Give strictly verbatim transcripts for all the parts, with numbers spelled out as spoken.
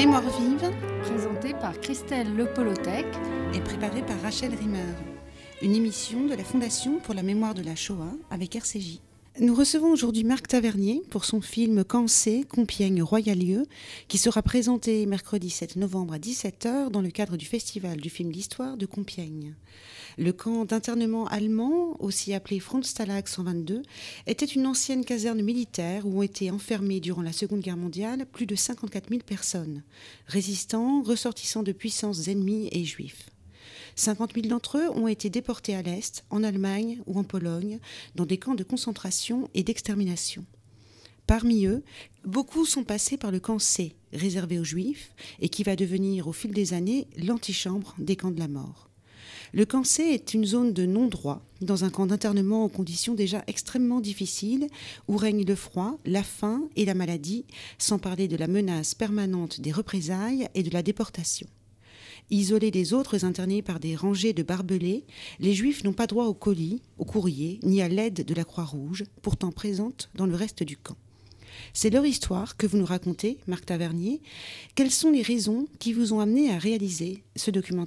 Mémoire vive, Présenté par Christelle Lepolotec et préparée par Rachel Rimmer. Une émission de la Fondation pour la mémoire de la Shoah avec R C J. Nous recevons aujourd'hui Marc Tavernier pour son film Cancé, Compiègne Royal-Lieu, qui sera présenté mercredi sept novembre à dix-sept heures dans le cadre du Festival du film d'histoire de Compiègne. Le camp d'internement allemand, aussi appelé Frontstalag cent vingt-deux, était une ancienne caserne militaire où ont été enfermés durant la Seconde Guerre mondiale plus de cinquante-quatre mille personnes, résistants, ressortissants de puissances ennemies et juifs. cinquante mille d'entre eux ont été déportés à l'Est, en Allemagne ou en Pologne, dans des camps de concentration et d'extermination. Parmi eux, beaucoup sont passés par le camp C, réservé aux Juifs, et qui va devenir au fil des années l'antichambre des camps de la mort. Le camp C est une zone de non-droit, dans un camp d'internement aux conditions déjà extrêmement difficiles, où règne le froid, la faim et la maladie, sans parler de la menace permanente des représailles et de la déportation. Isolés des autres internés par des rangées de barbelés, les Juifs n'ont pas droit au colis, au courrier, ni à l'aide de la Croix-Rouge, pourtant présente dans le reste du camp. C'est leur histoire que vous nous racontez, Marc Tavernier. Quelles sont les raisons qui vous ont amené à réaliser ce documentaire ?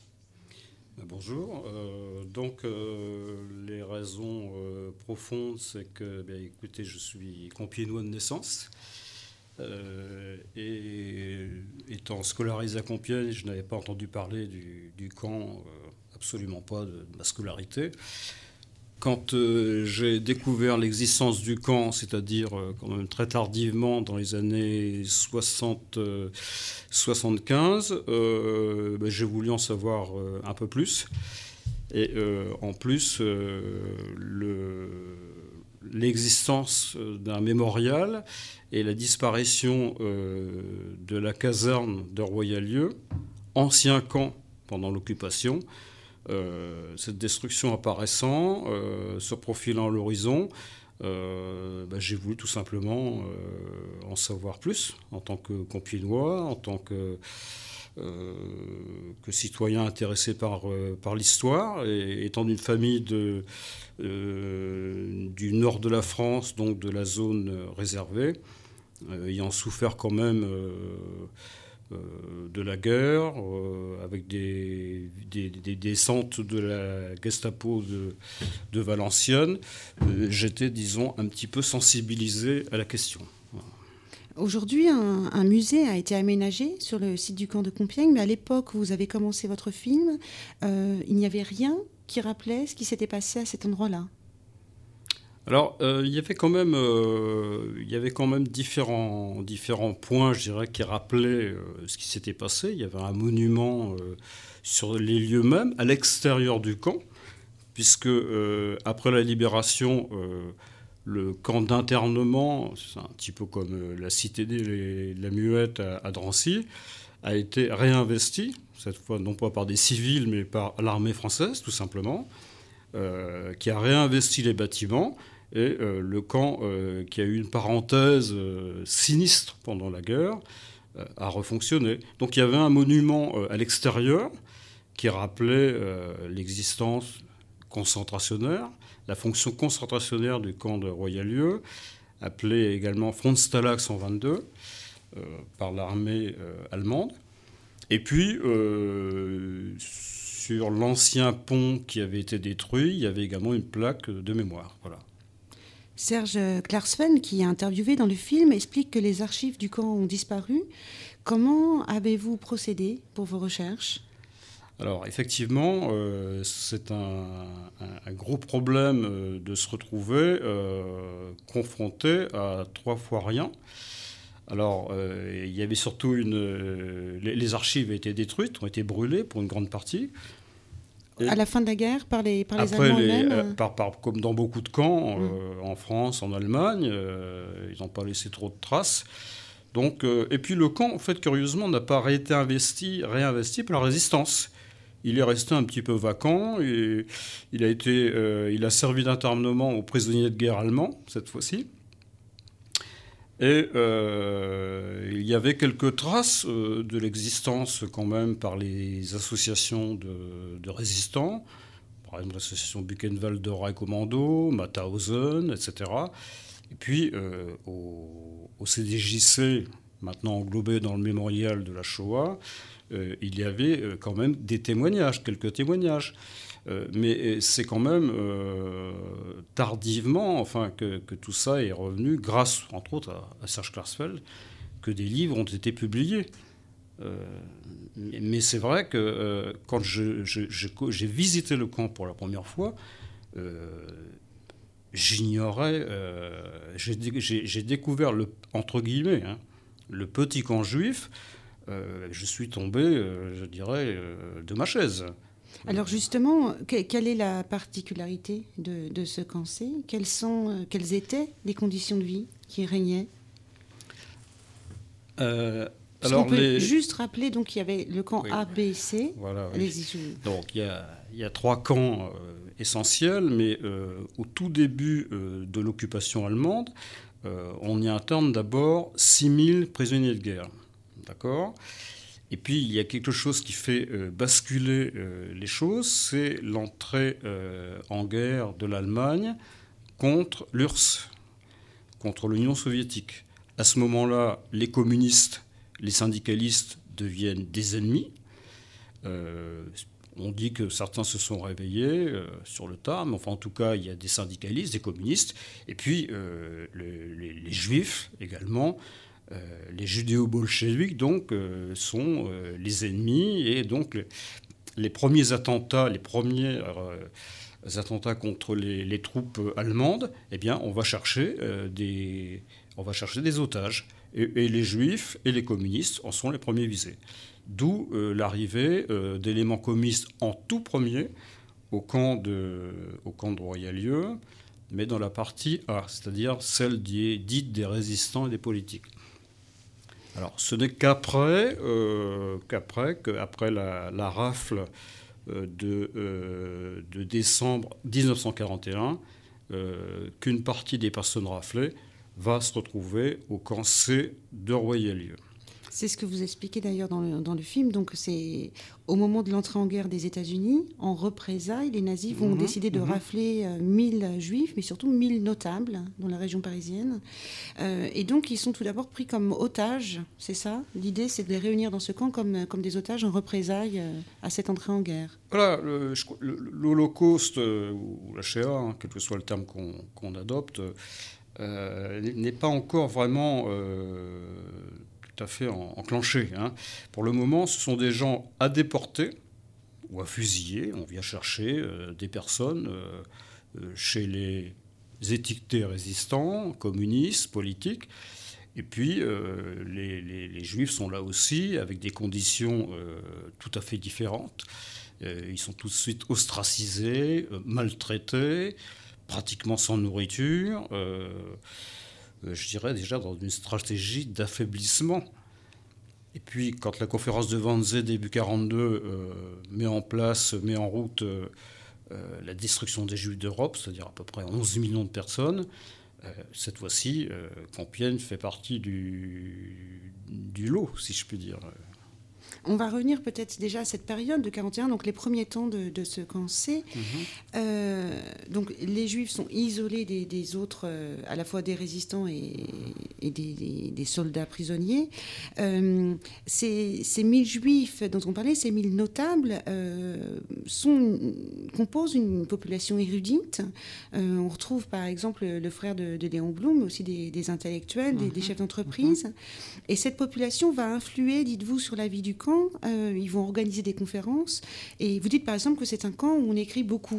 Bonjour. Euh, donc, euh, les raisons euh, profondes, c'est que, bien, écoutez, je suis compiègnois de naissance. Euh, et étant scolarisé à Compiègne, je n'avais pas entendu parler du, du camp, euh, absolument pas de, de ma scolarité. Quand euh, j'ai découvert l'existence du camp, c'est-à-dire euh, quand même très tardivement, dans les années soixante, euh, soixante-quinze, euh, ben, j'ai voulu en savoir euh, un peu plus. Et euh, en plus, euh, le, l'existence d'un mémorial et la disparition euh, de la caserne de Royal-Lieu, ancien camp pendant l'occupation, Euh, cette destruction apparaissant, euh, se profilant à l'horizon, euh, bah, j'ai voulu tout simplement euh, en savoir plus en tant que Compiègnois, en tant que, euh, que citoyen intéressé par, euh, par l'histoire, et étant d'une famille de, euh, du nord de la France, donc de la zone réservée, euh, ayant souffert quand même euh, Euh, de la guerre, euh, avec des, des, des descentes de la Gestapo de, de Valenciennes, euh, j'étais, disons, un petit peu sensibilisé à la question. Voilà. Aujourd'hui, un, un musée a été aménagé sur le site du camp de Compiègne, mais à l'époque où vous avez commencé votre film, euh, il n'y avait rien qui rappelait ce qui s'était passé à cet endroit-là. Alors, euh, il y avait quand même, euh, il y avait quand même différents, différents points, je dirais, qui rappelaient euh, ce qui s'était passé. Il y avait un monument euh, sur les lieux mêmes, à l'extérieur du camp, puisque euh, après la libération, euh, le camp d'internement, c'est un petit peu comme euh, la cité des la Muette à, à Drancy, a été réinvesti, cette fois non pas par des civils, mais par l'armée française, tout simplement, euh, qui a réinvesti les bâtiments. Et euh, le camp, euh, qui a eu une parenthèse euh, sinistre pendant la guerre, euh, a refonctionné. Donc il y avait un monument euh, à l'extérieur qui rappelait euh, l'existence concentrationnaire, la fonction concentrationnaire du camp de Royal-Lieu, appelé également Frontstalag cent vingt-deux euh, par l'armée euh, allemande. Et puis, euh, sur l'ancien pont qui avait été détruit, il y avait également une plaque de mémoire. Voilà. Serge Klarsfeld, qui est interviewé dans le film, explique que les archives du camp ont disparu. Comment avez-vous procédé pour vos recherches ? Alors, effectivement, euh, c'est un, un, un gros problème euh, de se retrouver euh, confronté à trois fois rien. Alors, euh, il y avait surtout une... Euh, les, les archives ont été détruites, ont été brûlées pour une grande partie. Et à la fin de la guerre, par les, par les après, Allemands les, eux-mêmes euh, par, par, comme dans beaucoup de camps, mmh. euh, en France, en Allemagne, euh, ils n'ont pas laissé trop de traces. Donc, euh, et puis le camp, en fait, curieusement, n'a pas été investi, réinvesti par la résistance. Il est resté un petit peu vacant et il a, été, euh, il a servi d'internement aux prisonniers de guerre allemands, cette fois-ci. Et euh, il y avait quelques traces euh, de l'existence quand même par les associations de, de résistants, par exemple l'association Buchenwald Kommando, Mauthausen, et cetera. Et puis euh, au, au C D J C maintenant englobé dans le mémorial de la Shoah, euh, il y avait euh, quand même des témoignages, quelques témoignages. Euh, mais c'est quand même euh, tardivement enfin, que, que tout ça est revenu, grâce entre autres à, à Serge Klarsfeld, que des livres ont été publiés. Euh, mais c'est vrai que euh, quand je, je, je, j'ai visité le camp pour la première fois, euh, j'ignorais, euh, j'ai, j'ai, j'ai découvert le, entre guillemets, hein, le petit camp juif. Euh, je suis tombé, euh, je dirais, euh, de ma chaise. Alors justement, que, quelle est la particularité de, de ce camp C ? Quelles sont, quelles étaient les conditions de vie qui régnaient ? euh, Parce alors qu'on peut les... juste rappeler, donc il y avait le camp oui. A, B, C. Voilà, oui. Les... Donc il y a, il y a trois camps euh, essentiels, mais euh, au tout début euh, de l'occupation allemande, euh, on y interne d'abord six mille prisonniers de guerre. D'accord ? Et puis, il y a quelque chose qui fait euh, basculer euh, les choses, c'est l'entrée euh, en guerre de l'Allemagne contre l'U R S S, contre l'Union soviétique. À ce moment-là, les communistes, les syndicalistes deviennent des ennemis. Euh, on dit que certains se sont réveillés euh, sur le tard, mais enfin, en tout cas, il y a des syndicalistes, des communistes, et puis euh, le, les, les juifs également. Euh, les judéo-bolcheviks donc euh, sont euh, les ennemis, et donc les, les premiers attentats, les premiers euh, attentats contre les, les troupes allemandes, eh bien on va chercher euh, des on va chercher des otages, et, et les juifs et les communistes en sont les premiers visés. D'où euh, l'arrivée euh, d'éléments communistes en tout premier au camp de au camp de Royalieu, mais dans la partie A, c'est-à-dire celle des, dite des résistants et des politiques. Alors, ce n'est qu'après, euh, qu'après, qu'après la, la rafle euh, de, euh, de décembre dix-neuf cent quarante et un, euh, qu'une partie des personnes raflées va se retrouver au camp C de Royalieu. C'est ce que vous expliquez d'ailleurs dans le, dans le film. Donc, c'est au moment de l'entrée en guerre des États-Unis, en représailles, les nazis vont mmh, décider de mmh. rafler euh, mille juifs, mais surtout mille notables dans la région parisienne. Euh, et donc, ils sont tout d'abord pris comme otages, c'est ça ? L'idée, c'est de les réunir dans ce camp comme, comme des otages en représailles euh, à cette entrée en guerre. Voilà, le, le, l'Holocauste, euh, ou la Shoah, hein, quel que soit le terme qu'on, qu'on adopte, euh, n'est pas encore vraiment... Euh, tout à fait enclenché. Hein. Pour le moment, ce sont des gens à déporter ou à fusiller. On vient chercher euh, des personnes euh, euh, chez les étiquetés résistants, communistes, politiques. Et puis, euh, les, les, les Juifs sont là aussi, avec des conditions euh, tout à fait différentes. Euh, ils sont tout de suite ostracisés, euh, maltraités, pratiquement sans nourriture. Euh, je dirais déjà dans une stratégie d'affaiblissement. Et puis, quand la conférence de Wannsee, début quarante-deux, euh, met en place, met en route euh, euh, la destruction des Juifs d'Europe, c'est-à-dire à peu près onze millions de personnes, euh, cette fois-ci, euh, Compiègne fait partie du, du lot, si je puis dire. On va revenir peut-être déjà à cette période de quarante et un, donc les premiers temps de, de ce camp C. Mmh. Euh, donc les Juifs sont isolés des, des autres, euh, à la fois des résistants et, et des, des, des soldats prisonniers. Euh, ces, ces mille Juifs dont on parlait, ces mille notables, euh, sont, composent une population érudite. Euh, on retrouve par exemple le frère de, de Léon Blum, mais aussi des, des intellectuels, mmh. des, des chefs d'entreprise. Mmh. Et cette population va influer, dites-vous, sur la vie du camp. Euh, ils vont organiser des conférences. Et vous dites par exemple que c'est un camp où on écrit beaucoup.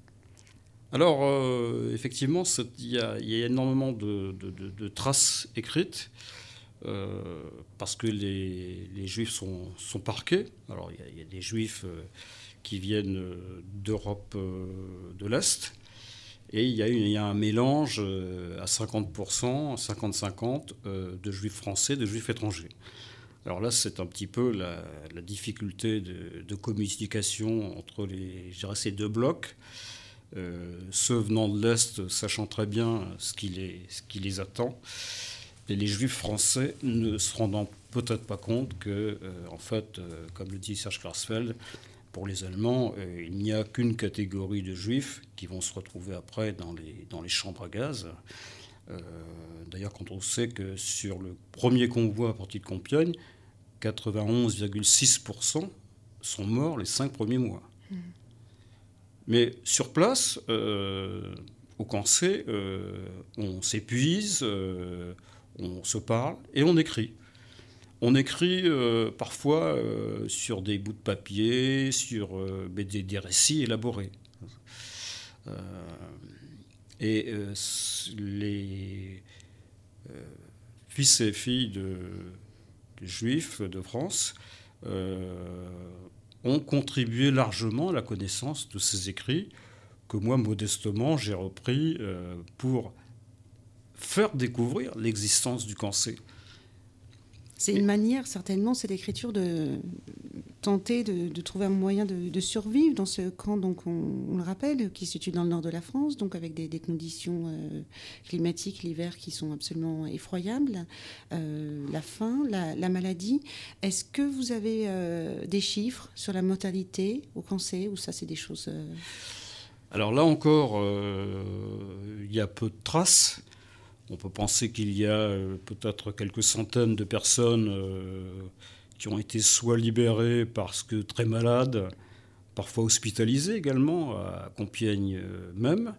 Alors, euh, effectivement, il y, y a énormément de, de, de, de traces écrites euh, parce que les, les Juifs sont, sont parqués. Alors, il y, y a des Juifs euh, qui viennent d'Europe euh, de l'Est. Et il y, y a un mélange euh, à cinquante pour cent, cinquante cinquante, euh, de Juifs français, de Juifs étrangers. Alors là, c'est un petit peu la, la difficulté de, de communication entre les, je dirais, ces deux blocs. Euh, ceux venant de l'Est sachant très bien ce qui les, ce qui les attend. Et les Juifs français ne se rendant peut-être pas compte que, euh, en fait, euh, comme le dit Serge Klarsfeld, pour les Allemands, euh, il n'y a qu'une catégorie de Juifs qui vont se retrouver après dans les, dans les chambres à gaz. Euh, d'ailleurs, quand on sait que sur le premier convoi parti de Compiègne, quatre-vingt-onze virgule six pour cent sont morts les cinq premiers mois. Mmh. Mais sur place, euh, au Cancé, euh, on s'épuise, euh, on se parle et on écrit. On écrit euh, parfois euh, sur des bouts de papier, sur euh, des, des récits élaborés. Euh, et euh, les euh, fils et filles de, de juifs de France euh, ont contribué largement à la connaissance de ces écrits que moi, modestement, j'ai repris euh, pour faire découvrir l'existence du Cancé. C'est une manière, certainement, cette écriture, de tenter de, de trouver un moyen de, de survivre dans ce camp, donc on, on le rappelle, qui se situe dans le nord de la France, donc avec des, des conditions euh, climatiques, l'hiver, qui sont absolument effroyables, euh, la faim, la, la maladie. Est-ce que vous avez euh, des chiffres sur la mortalité au Cancé, ou ça, c'est des choses... Euh... Alors là encore, euh, il y a peu de traces. On peut penser qu'il y a euh, peut-être quelques centaines de personnes euh, qui ont été soit libérées parce que très malades, parfois hospitalisées également, à Compiègne euh, même,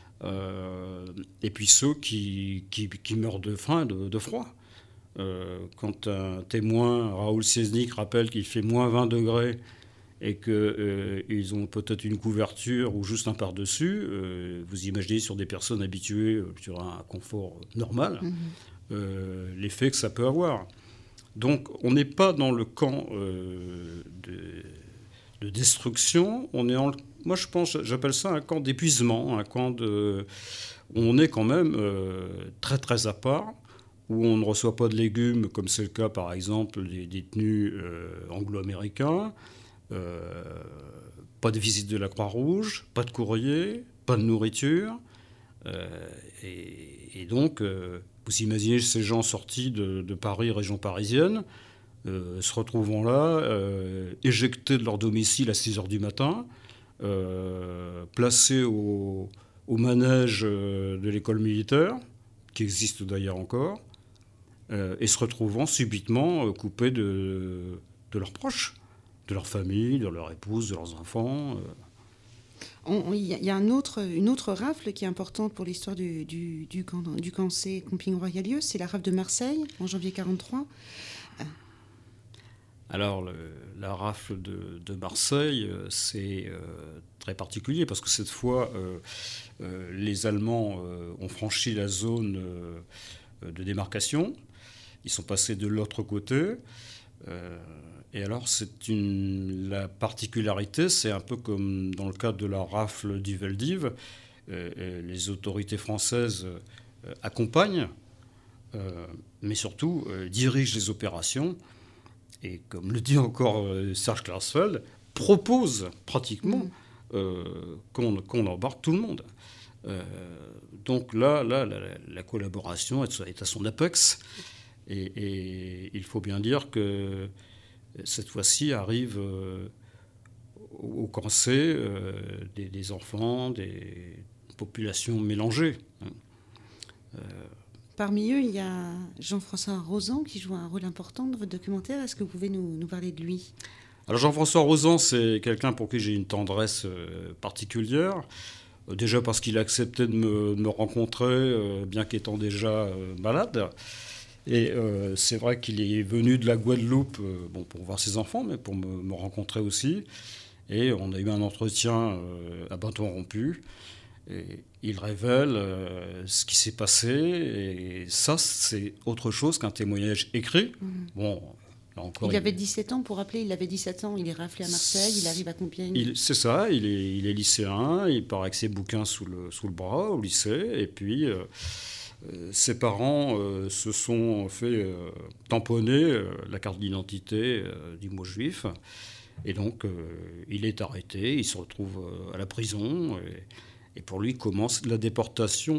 euh, et puis ceux qui, qui, qui meurent de faim et de, de froid. Euh, quand un témoin, Raoul Siesnik, rappelle qu'il fait moins vingt degrés et qu'ils euh, ont peut-être une couverture ou juste un par-dessus, euh, vous imaginez sur des personnes habituées euh, sur un confort normal, mmh. euh, l'effet que ça peut avoir. Donc on n'est pas dans le camp euh, de, de destruction, on est en, moi je pense, j'appelle ça un camp d'épuisement, un camp de, où on est quand même euh, très très à part, où on ne reçoit pas de légumes, comme c'est le cas par exemple des détenus euh, anglo-américains. Euh, pas de visite de la Croix-Rouge, pas de courrier, pas de nourriture. Euh, et, et donc, euh, vous imaginez ces gens sortis de, de Paris, région parisienne, euh, se retrouvant là, euh, éjectés de leur domicile à six heures du matin, euh, placés au, au manège de l'école militaire, qui existe d'ailleurs encore, euh, et se retrouvant subitement coupés de, de leurs proches, de leur famille, de leur épouse, de leurs enfants. Il y a, y a un autre, une autre rafle qui est importante pour l'histoire du, du, du, camp, du Cancé Compiègne-Royalieu, c'est la rafle de Marseille, en janvier quarante-trois. Alors, le, la rafle de, de Marseille, c'est euh, très particulier, parce que cette fois, euh, euh, les Allemands euh, ont franchi la zone euh, de démarcation. Ils sont passés de l'autre côté. Euh, Et alors, c'est une, la particularité, c'est un peu comme dans le cadre de la rafle d'Iveldiv, euh, les autorités françaises euh, accompagnent, euh, mais surtout euh, dirigent les opérations. Et comme le dit encore euh, Serge Klarsfeld, proposent pratiquement mmh. euh, qu'on, qu'on embarque tout le monde. Euh, donc là, là la, la collaboration est à son apex. Et, et il faut bien dire que cette fois-ci arrivent euh, au Cancé euh, des, des enfants, des populations mélangées. Euh, Parmi eux, il y a Jean-François Rozan qui joue un rôle important dans votre documentaire. Est-ce que vous pouvez nous, nous parler de lui ? Alors Jean-François Rozan, c'est quelqu'un pour qui j'ai une tendresse euh, particulière. Euh, déjà parce qu'il a accepté de me, de me rencontrer, euh, bien qu'étant déjà euh, malade. Et euh, c'est vrai qu'il est venu de la Guadeloupe, euh, bon, pour voir ses enfants, mais pour me, me rencontrer aussi. Et on a eu un entretien euh, à bâton rompu. Et il révèle euh, ce qui s'est passé. Et ça, c'est autre chose qu'un témoignage écrit. Mmh. Bon, là encore, il, il avait dix-sept ans, pour rappeler, il avait dix-sept ans. Il est raflé à Marseille, il arrive à Compiègne. Il, c'est ça, il est, il est lycéen. Il part avec ses bouquins sous le, sous le bras au lycée. Et puis... Euh, Euh, ses parents euh, se sont fait euh, tamponner euh, la carte d'identité euh, du mot juif. Et donc, euh, il est arrêté, il se retrouve euh, à la prison. Et, et pour lui, commence la déportation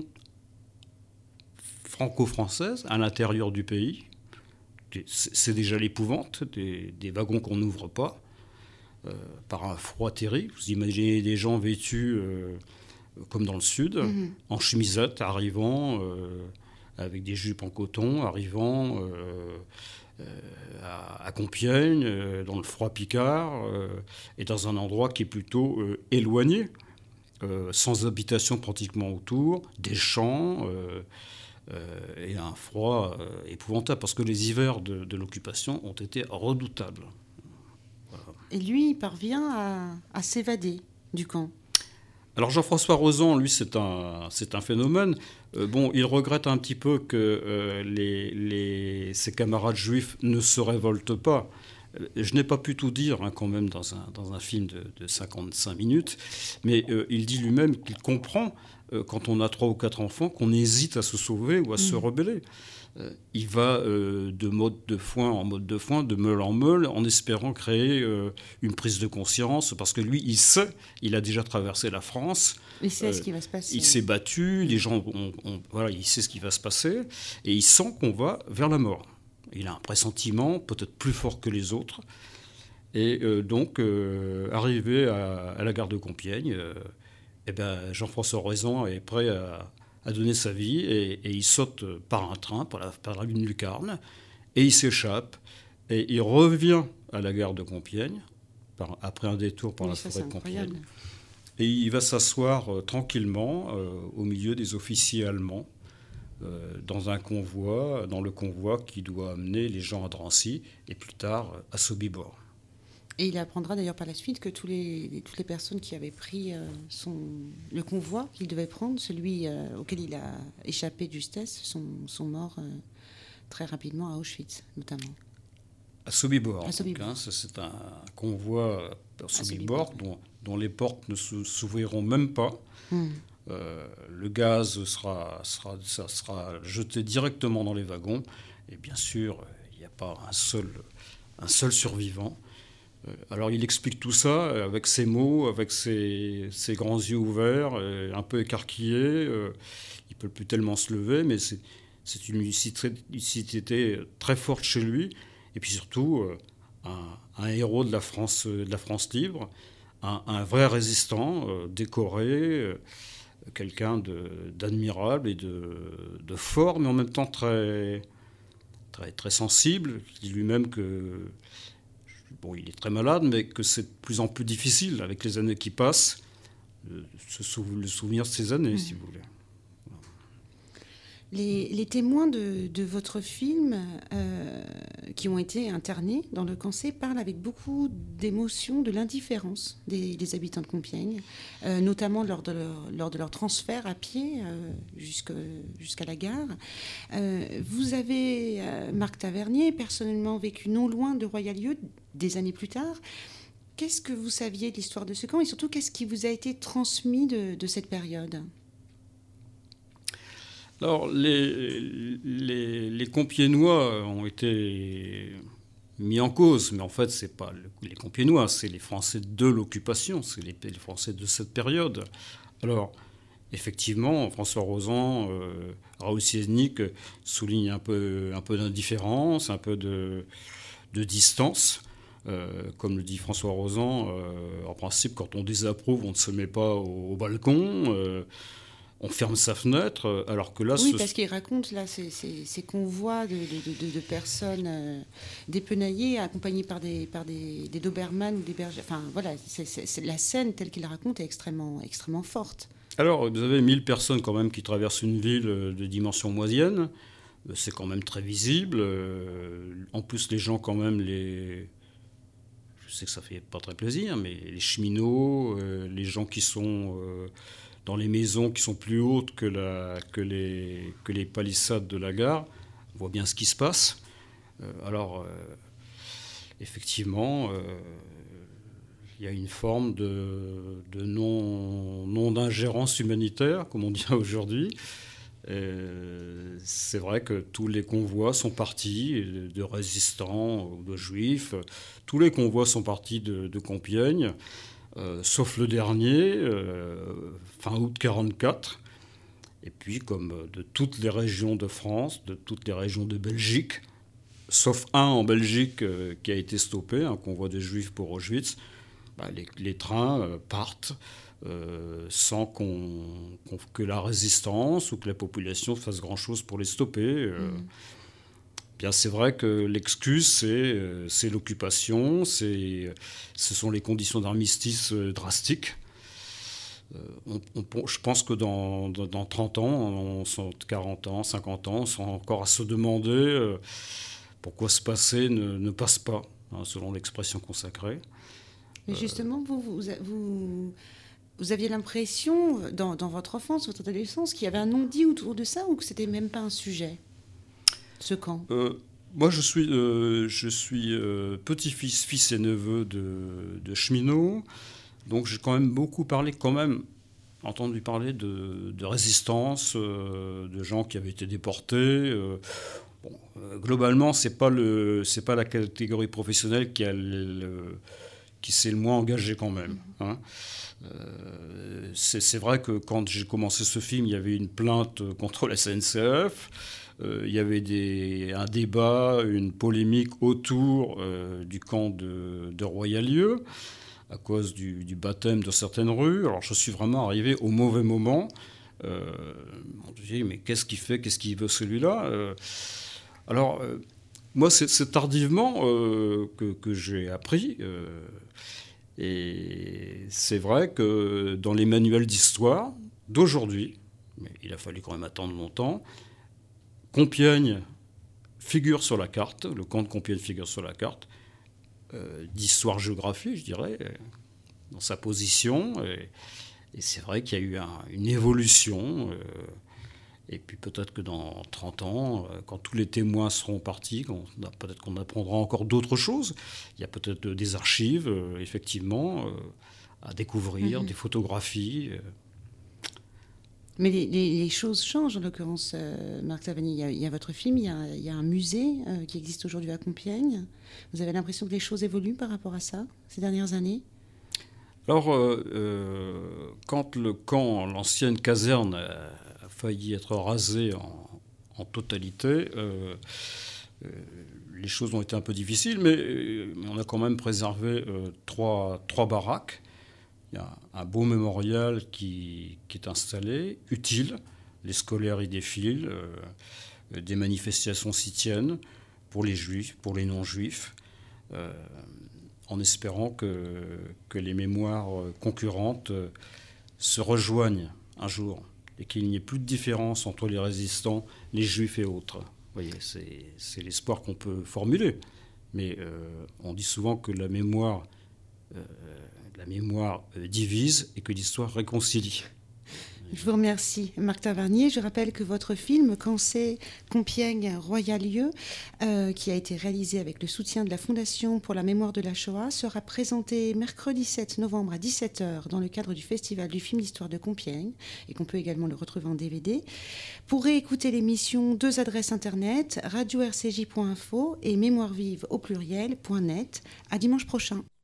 franco-française à l'intérieur du pays. C'est, c'est déjà l'épouvante, des, des wagons qu'on n'ouvre pas, euh, par un froid terrible. Vous imaginez des gens vêtus... Euh, comme dans le Sud, mmh. en chemisette, arrivant, euh, avec des jupes en coton, arrivant euh, euh, à, à Compiègne, euh, dans le froid picard, euh, et dans un endroit qui est plutôt euh, éloigné, euh, sans habitation pratiquement autour, des champs, euh, euh, et un froid euh, épouvantable, parce que les hivers de, de l'occupation ont été redoutables. Voilà. Et lui, il parvient à, à s'évader du camp. Alors Jean-François Rozan, lui, c'est un, c'est un phénomène. Euh, bon, il regrette un petit peu que euh, les, les, ses camarades juifs ne se révoltent pas. Je n'ai pas pu tout dire hein, quand même dans un, dans un film de, de cinquante-cinq minutes, mais euh, il dit lui-même qu'il comprend, euh, quand on a trois ou quatre enfants, qu'on hésite à se sauver ou à mmh. se rebeller. Euh, il va euh, de mode de foin en mode de foin, de meule en meule, en espérant créer euh, une prise de conscience, parce que lui, il sait, il a déjà traversé la France. Il sait euh, ce qui va se passer. Il s'est battu, les gens, ont, ont, voilà, il sait ce qui va se passer, et il sent qu'on va vers la mort. Il a un pressentiment peut-être plus fort que les autres. Et euh, donc, euh, arrivé à, à la gare de Compiègne, euh, eh ben, Jean-François Rozan est prêt à, à donner sa vie et, et il saute par un train, par la, par une lucarne, et il s'échappe. Et il revient à la gare de Compiègne, par, après un détour par oui, la ça, forêt de Compiègne. Et il va s'asseoir euh, tranquillement euh, au milieu des officiers allemands, Euh, dans un convoi, dans le convoi qui doit amener les gens à Drancy et plus tard à Sobibor. Et il apprendra d'ailleurs par la suite que tous les, toutes les personnes qui avaient pris euh, son, le convoi qu'il devait prendre, celui euh, auquel il a échappé de justesse, sont, sont morts euh, très rapidement à Auschwitz, notamment. À Sobibor. À Sobibor. Donc, hein, ça, c'est un convoi à Sobibor, dont, dont les portes ne s'ouvriront même pas. Hum. Euh, le gaz sera, sera, ça sera jeté directement dans les wagons. Et bien sûr, il n'y a pas un seul, un seul survivant. Euh, alors il explique tout ça avec ses mots, avec ses, ses grands yeux ouverts, euh, un peu écarquillés. Euh, il ne peut plus tellement se lever, mais c'est, c'est une lucidité très forte chez lui. Et puis surtout, euh, un, un héros de la France, de la France libre, un, un vrai résistant, euh, décoré, euh, quelqu'un de, d'admirable et de, de fort, mais en même temps très, très, très sensible. Il dit lui-même que, bon, il est très malade, mais que c'est de plus en plus difficile, avec les années qui passent, de se sou- le souvenir de ces années, mmh. si vous voulez. Les, les témoins de, de votre film euh, qui ont été internés dans le Cancé parlent avec beaucoup d'émotion de l'indifférence des, des habitants de Compiègne, euh, notamment lors de, leur, lors de leur transfert à pied euh, jusque, jusqu'à la gare. Euh, vous avez, euh, Marc Tavernier, personnellement vécu non loin de Royal-Lieu des années plus tard. Qu'est-ce que vous saviez de l'histoire de ce camp et surtout qu'est-ce qui vous a été transmis de, de cette période ? Alors, les, les, les Compiègnois ont été mis en cause, mais en fait, ce n'est pas les Compiègnois, c'est les Français de l'occupation, c'est les, les Français de cette période. Alors, effectivement, François Rozan, euh, Raoul Siesnik soulignent un peu, un peu d'indifférence, un peu de, de distance. Euh, comme le dit François Rozan, euh, en principe, quand on désapprouve, on ne se met pas au, au balcon. Euh, On ferme sa fenêtre, alors que là... Oui, ce... parce qu'il raconte là, ces, ces, ces convois de, de, de, de personnes euh, dépenaillées, accompagnées par des, par des, des Doberman ou des bergers. Enfin, voilà, c'est, c'est, c'est, la scène telle qu'il raconte est extrêmement, extrêmement forte. Alors, vous avez mille personnes quand même qui traversent une ville de dimension moyenne. C'est quand même très visible. En plus, les gens quand même, les... Je sais que ça fait pas très plaisir, mais les cheminots, les gens qui sont... dans les maisons qui sont plus hautes que, la, que, les, que les palissades de la gare, on voit bien ce qui se passe. Euh, alors, euh, effectivement, il euh, y a une forme de, de non, non d'ingérence humanitaire, comme on dit aujourd'hui. Euh, c'est vrai que tous les convois sont partis, de résistants ou de juifs. Tous les convois sont partis de, de Compiègne. Euh, sauf le dernier, euh, fin août quarante-quatre. Et puis, comme de toutes les régions de France, de toutes les régions de Belgique, sauf un en Belgique euh, qui a été stoppé, un convoi de Juifs pour Auschwitz, bah, les, les trains euh, partent euh, sans qu'on, qu'on, que la résistance ou que la population fasse grand-chose pour les stopper. Euh, mmh. Bien, c'est vrai que l'excuse, c'est, euh, c'est l'occupation, c'est, ce sont les conditions d'armistice euh, drastiques. Euh, on, on, je pense que dans, dans, dans trente ans, on, quarante ans, cinquante ans, on sera encore à se demander euh, pourquoi ce passé ne, ne passe pas, hein, selon l'expression consacrée. Mais justement, vous, vous, vous, vous aviez l'impression, dans, dans votre enfance, votre adolescence, qu'il y avait un non-dit autour de ça, ou que c'était même pas un sujet, ce camp? euh, Moi, je suis, euh, je suis euh, petit-fils, fils et neveu de, de cheminots. Donc j'ai quand même beaucoup parlé, quand même entendu parler de, de résistance, euh, de gens qui avaient été déportés. Euh, bon, euh, globalement, c'est pas le, c'est pas la catégorie professionnelle qui a le, qui s'est le moins engagée quand même. Hein. Euh, c'est, c'est vrai que quand j'ai commencé ce film, il y avait une plainte contre la S N C F. Euh, il y avait des, un débat, une polémique autour euh, du camp de, de Royalieu, à cause du, du baptême de certaines rues. Alors je suis vraiment arrivé au mauvais moment. Euh, on me dit, mais qu'est-ce qu'il fait, qu'est-ce qu'il veut celui-là euh, Alors, euh, moi, c'est, c'est tardivement euh, que, que j'ai appris. Euh, et c'est vrai que dans les manuels d'histoire d'aujourd'hui, mais il a fallu quand même attendre longtemps, Compiègne figure sur la carte, le camp de Compiègne figure sur la carte, Euh, d'histoire-géographie, je dirais, dans sa position. Et, et c'est vrai qu'il y a eu un, une évolution. Euh, et puis peut-être que dans trente ans, euh, quand tous les témoins seront partis, on, peut-être qu'on apprendra encore d'autres choses. Il y a peut-être des archives, euh, effectivement, euh, à découvrir, mmh. des photographies. Euh. Mais les, les, les choses changent, en l'occurrence, euh, Marc Tavernier. Il y, a, il y a votre film, il y a, il y a un musée euh, qui existe aujourd'hui à Compiègne. Vous avez l'impression que les choses évoluent par rapport à ça, ces dernières années ? Alors, euh, euh, quand le camp, l'ancienne caserne, a, a failli être rasée en, en totalité, euh, euh, les choses ont été un peu difficiles, mais, mais on a quand même préservé euh, trois, trois baraques. Il y a un beau mémorial qui, qui est installé, utile. Les scolaires y défilent, euh, des manifestations s'y tiennent pour les juifs, pour les non-juifs, euh, en espérant que, que les mémoires concurrentes euh, se rejoignent un jour et qu'il n'y ait plus de différence entre les résistants, les juifs et autres. Vous voyez, c'est, c'est l'espoir qu'on peut formuler. Mais euh, on dit souvent que la mémoire... Euh, La mémoire divise et que l'histoire réconcilie. Je vous remercie, Marc Tavernier. Je rappelle que votre film, Quand c'est Compiègne, Royalieu, euh, qui a été réalisé avec le soutien de la Fondation pour la mémoire de la Shoah, sera présenté mercredi sept novembre à dix-sept heures dans le cadre du Festival du film d'histoire de Compiègne et qu'on peut également le retrouver en D V D. Pour réécouter l'émission, deux adresses internet, radio r c j point info et mémoirevive au pluriel point net. À dimanche prochain.